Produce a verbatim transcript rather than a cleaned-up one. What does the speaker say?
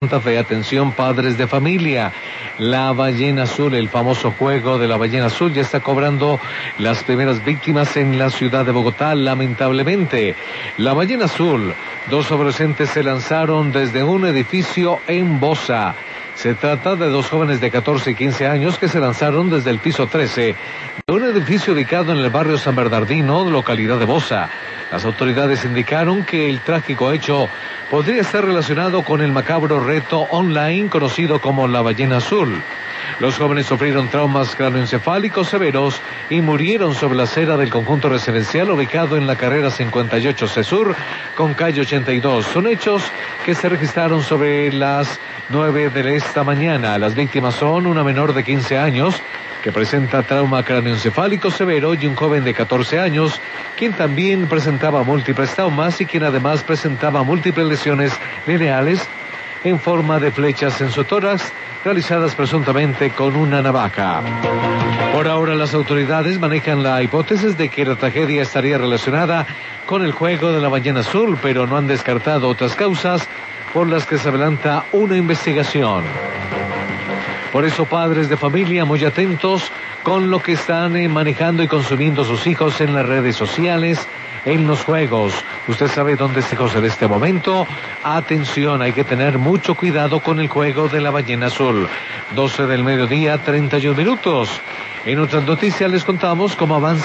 Santa Fe, atención padres de familia, la ballena azul, el famoso juego de la ballena azul ya está cobrando las primeras víctimas en la ciudad de Bogotá, lamentablemente. La ballena azul, dos adolescentes se lanzaron desde un edificio en Bosa. Se trata de dos jóvenes de catorce y quince años que se lanzaron desde el piso trece de un edificio ubicado en el barrio San Bernardino, localidad de Bosa. Las autoridades indicaron que el trágico hecho podría estar relacionado con el macabro reto online conocido como la ballena azul. Los jóvenes sufrieron traumas cráneoencefálicos severos y murieron sobre la acera del conjunto residencial ubicado en la carrera cincuenta y ocho C Sur con calle ochenta y dos. Son hechos que se registraron sobre las nueve de esta mañana. Las víctimas son una menor de quince años que presenta trauma cráneoencefálico severo y un joven de catorce años, quien también presentaba múltiples traumas y quien además presentaba múltiples lesiones lineales en forma de flechas en su tórax, realizadas presuntamente con una navaja. Por ahora las autoridades manejan la hipótesis de que la tragedia estaría relacionada con el juego de la ballena azul, pero no han descartado otras causas por las que se adelanta una investigación. Por eso, padres de familia, muy atentos con lo que están eh, manejando y consumiendo sus hijos en las redes sociales, en los juegos. Usted sabe dónde está hijos en este momento. Atención, hay que tener mucho cuidado con el juego de la ballena azul. doce del mediodía, treinta y un minutos. En otras noticias les contamos cómo avanza